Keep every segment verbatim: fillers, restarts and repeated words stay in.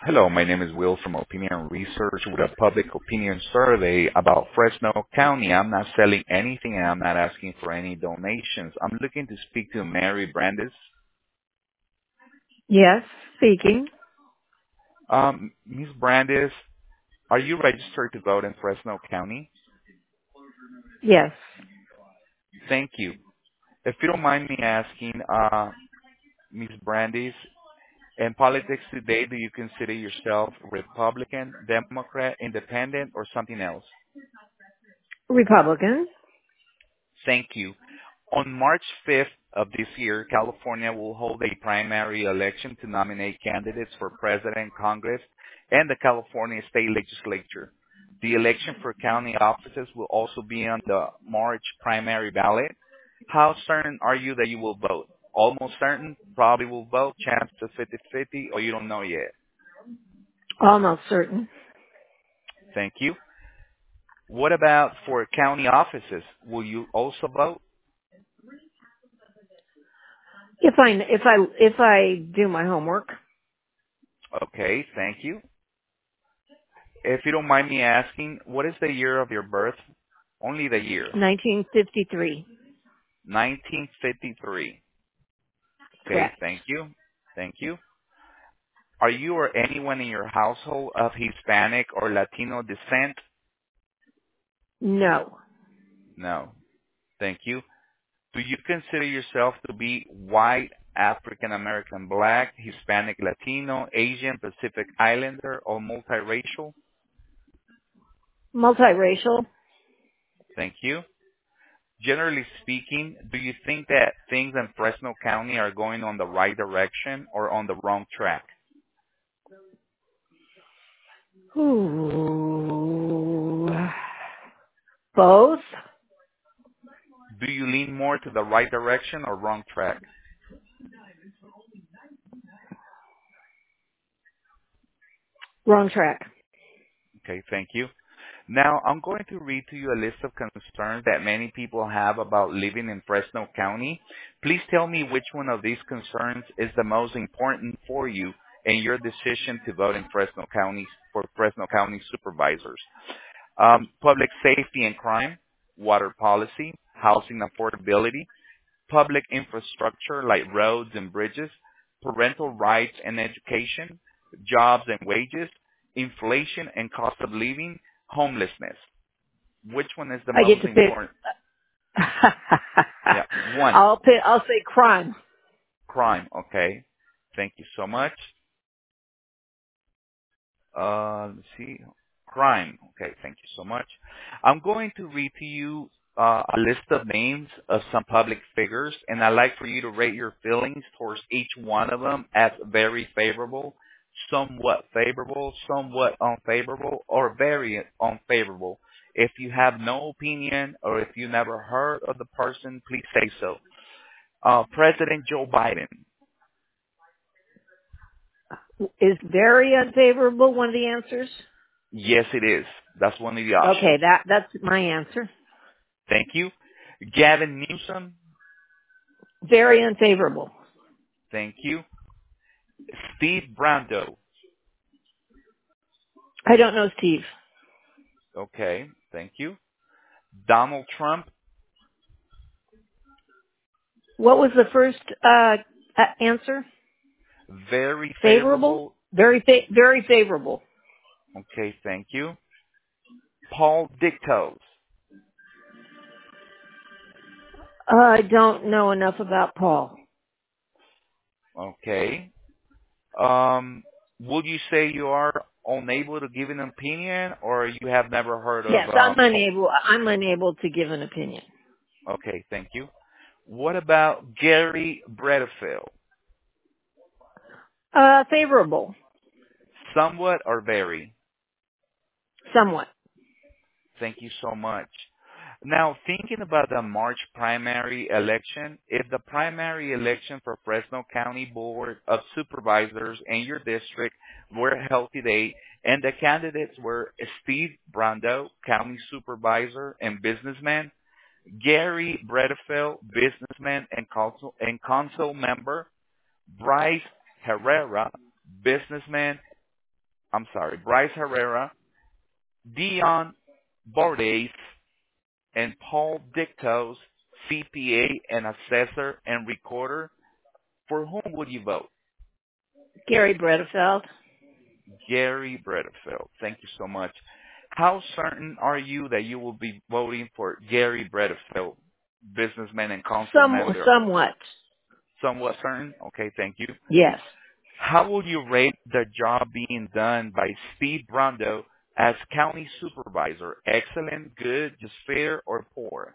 Hello, my name is Will from Opinion Research with a public opinion survey about Fresno County. I'm not selling anything and I'm not asking for any donations. I'm looking to speak to Mary Brandis. Yes, speaking. Um, Miz Brandis, are you registered to vote in Fresno County? Yes. Thank you. If you don't mind me asking, uh, Miz Brandis, in politics today, do you consider yourself Republican, Democrat, Independent, or something else? Republican. Thank you. On March fifth of this year, California will hold a primary election to nominate candidates for president, Congress, and the California State Legislature. The election for county offices will also be on the March primary ballot. How certain are you that you will vote? Almost certain? Probably will vote? Chance to fifty-fifty? Or you don't know yet? Almost certain. Thank you. What about for county offices? Will you also vote? If I if I if I do my homework. Okay, thank you. If you don't mind me asking, what is the year of your birth? Only the year. nineteen fifty-three. nineteen fifty-three. Okay, Correct. thank you. Thank you. Are you or anyone in your household of Hispanic or Latino descent? No. No. Thank you. Do you consider yourself to be white, African American, Black, Hispanic, Latino, Asian, Pacific Islander, or multiracial? Multiracial. Thank you. Generally speaking, do you think that things in Fresno County are going on the right direction or on the wrong track? Ooh. Both. Do you lean more to the right direction or wrong track? Wrong track. Okay, thank you. Now, I'm going to read to you a list of concerns that many people have about living in Fresno County. Please tell me which one of these concerns is the most important for you in your decision to vote in Fresno County for Fresno County supervisors. Um, public safety and crime, water policy, housing affordability, public infrastructure like roads and bridges, parental rights and education, jobs and wages, inflation and cost of living, homelessness. Which one is the I get most to pick. important? Yeah, one, I'll pick. I'll say crime. crime. Okay. Thank you so much. Uh, let's see. Crime. Okay, thank you so much. I'm going to read to you uh, a list of names of some public figures, and I'd like for you to rate your feelings towards each one of them as very favorable, somewhat favorable, somewhat unfavorable, or very unfavorable. If you have no opinion or if you never heard of the person, please say so. Uh, President Joe Biden. Is very unfavorable one of the answers? Yes, it is. That's one of the options. Okay, that that's my answer. Thank you. Gavin Newsom. Very unfavorable. Thank you. Steve Brando. I don't know, Steve. Okay. Thank you. Donald Trump. What was the first uh, uh, answer? Very Favorable? favorable. Very fa- very favorable. Okay. Thank you. Paul Dictos. Uh, I don't know enough about Paul. Okay. Um, would you say you are unable to give an opinion, or you have never heard of? Yes, I'm Uh, Paul? unable. I'm unable to give an opinion. Okay. Thank you. What about Gary Bredefeld? Uh, favorable, Somewhat or very? somewhat. Thank you so much. Now, thinking about the March primary election, if the primary election for Fresno County Board of Supervisors in your district were held today, and the candidates were Steve Brando, County Supervisor and businessman, Gary Bredefeld, businessman and council, and council member, Bryce Herrera, businessman, I'm sorry, Bryce Herrera, Dion Bordes, and Paul Dictos, C P A and assessor and recorder. For whom would you vote? Gary Bredefeld. Gary Bredefeld. Thank you so much. How certain are you that you will be voting for Gary Bredefeld, businessman and council Some, member? somewhat. Somewhat certain? Okay, thank you. Yes. How will you rate the job being done by Steve Brando as county supervisor? Excellent, good, just fair, or poor?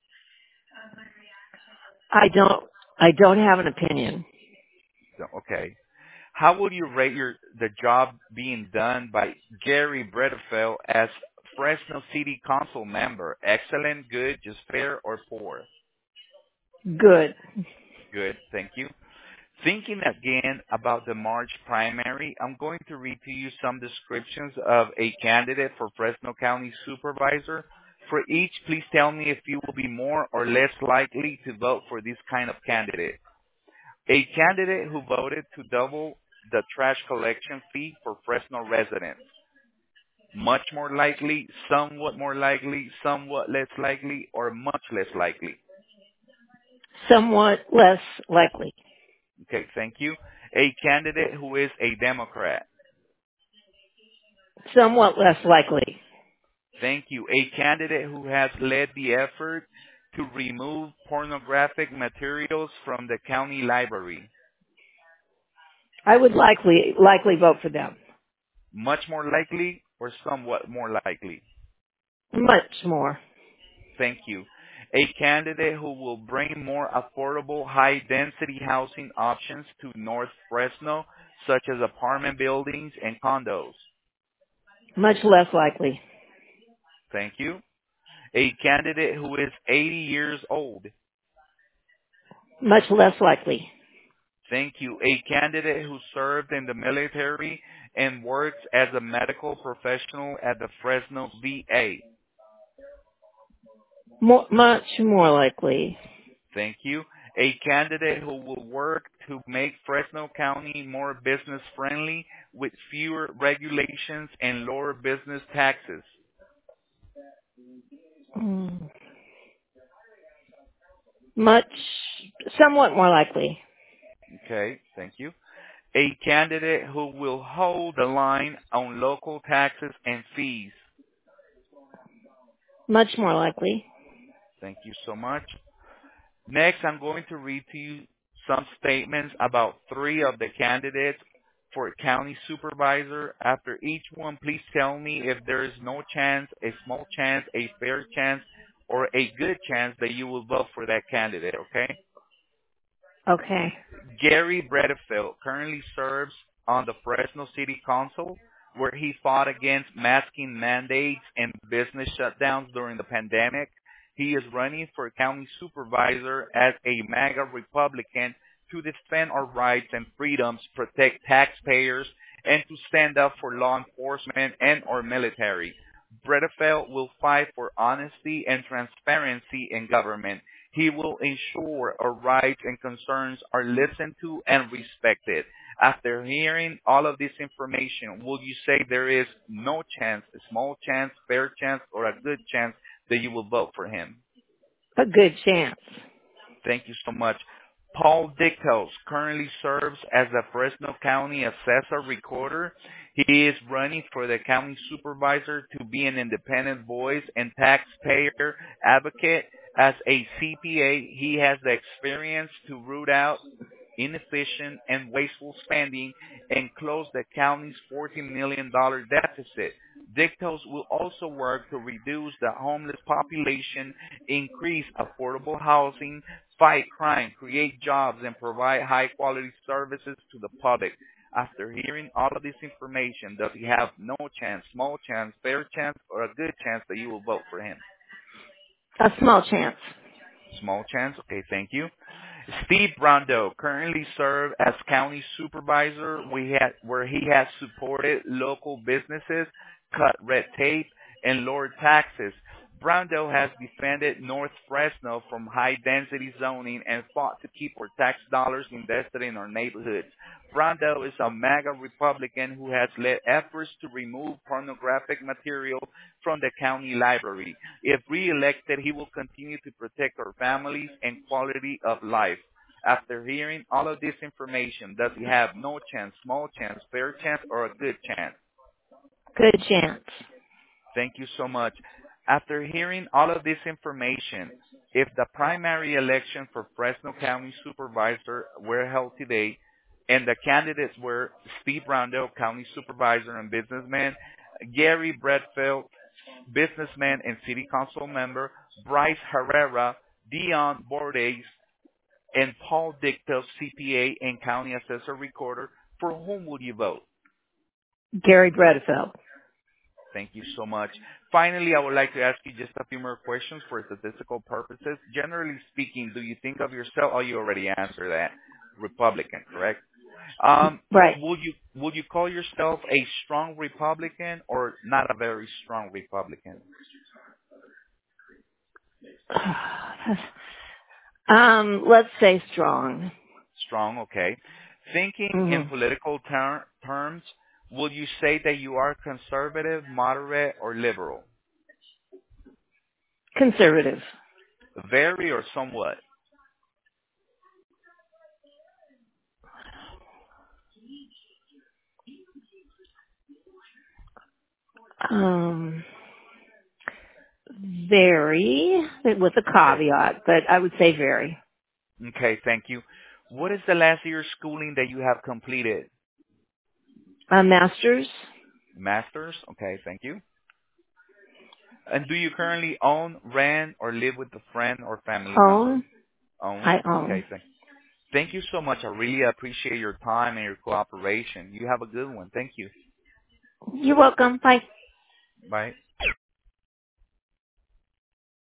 I don't, I don't have an opinion. So, okay. How would you rate your the job being done by Gary Bredefeld as Fresno City Council member? Excellent, good, just fair, or poor? Good. Good, thank you. Thinking again about the March primary, I'm going to read to you some descriptions of a candidate for Fresno County Supervisor. For each, please tell me if you will be more or less likely to vote for this kind of candidate. A candidate who voted to double the trash collection fee for Fresno residents. Much more likely, somewhat more likely, somewhat less likely, or much less likely. Somewhat less likely. Okay, thank you. A candidate who is a Democrat. Somewhat less likely. Thank you. A candidate who has led the effort to remove pornographic materials from the county library. I would likely, likely vote for them. Much more likely or somewhat more likely? Much more. Thank you. A candidate who will bring more affordable, high-density housing options to North Fresno, such as apartment buildings and condos. Much less likely. Thank you. A candidate who is eighty years old. Much less likely. Thank you. A candidate who served in the military and works as a medical professional at the Fresno V A. More, much more likely. Thank you. A candidate who will work to make Fresno County more business friendly with fewer regulations and lower business taxes. Mm. Much, somewhat more likely. Okay, thank you. A candidate who will hold the line on local taxes and fees. Much more likely. Thank you so much. Next, I'm going to read to you some statements about three of the candidates for county supervisor. After each one, please tell me if there is no chance, a small chance, a fair chance, or a good chance that you will vote for that candidate, okay? Okay. Gary Bredefeld currently serves on the Fresno City Council, where he fought against masking mandates and business shutdowns during the pandemic. He is running for county supervisor as a MAGA Republican to defend our rights and freedoms, protect taxpayers, and to stand up for law enforcement and our military. Bredefeld will fight for honesty and transparency in government. He will ensure our rights and concerns are listened to and respected. After hearing all of this information, will you say there is no chance, a small chance, fair chance, or a good chance that you will vote for him? A good chance. Thank you so much. Paul Dictos currently serves as the Fresno County Assessor Recorder. He is running for the county supervisor to be an independent voice and taxpayer advocate. As a C P A, he has the experience to root out inefficient and wasteful spending and close the county's fourteen million dollars deficit. Dictos will also work to reduce the homeless population, increase affordable housing, fight crime, create jobs, and provide high-quality services to the public. After hearing all of this information, does he have no chance, small chance, fair chance, or a good chance that you will vote for him? A small chance. Small chance? Okay, thank you. Steve Brando currently serves as county supervisor we had, where he has supported local businesses, cut red tape, and lowered taxes. Browndale has defended North Fresno from high-density zoning and fought to keep our tax dollars invested in our neighborhoods. Browndale is a MAGA Republican who has led efforts to remove pornographic material from the county library. If re-elected, he will continue to protect our families and quality of life. After hearing all of this information, does he have no chance, small chance, fair chance, or a good chance? Good chance. Thank you so much. After hearing all of this information, if the primary election for Fresno County Supervisor were held today, and the candidates were Steve Browndale, County Supervisor and businessman, Gary Bradfield, businessman and City Council member, Bryce Herrera, Dion Bordes, and Paul Dictel, C P A and County Assessor Recorder, for whom would you vote? Gary Bredefeld. Thank you so much. Finally, I would like to ask you just a few more questions for statistical purposes. Generally speaking, do you think of yourself, oh, you already answered that, Republican, correct? Um, Right. would you would you call yourself a strong Republican or not a very strong Republican? um, let's say strong. Strong, okay. Thinking in Mm-hmm. political ter- terms, would you say that you are conservative, moderate, or liberal? Conservative. Very or somewhat? Um, very, with a Okay. caveat, but I would say very. Okay, thank you. What is the last year of schooling that you have completed? A master's. Master's? Okay, thank you. And do you currently own, rent, or live with a friend or family member? Own. Own? I Okay, own. thank Thank you so much. I really appreciate your time and your cooperation. You have a good one. Thank you. You're welcome. Bye. Bye.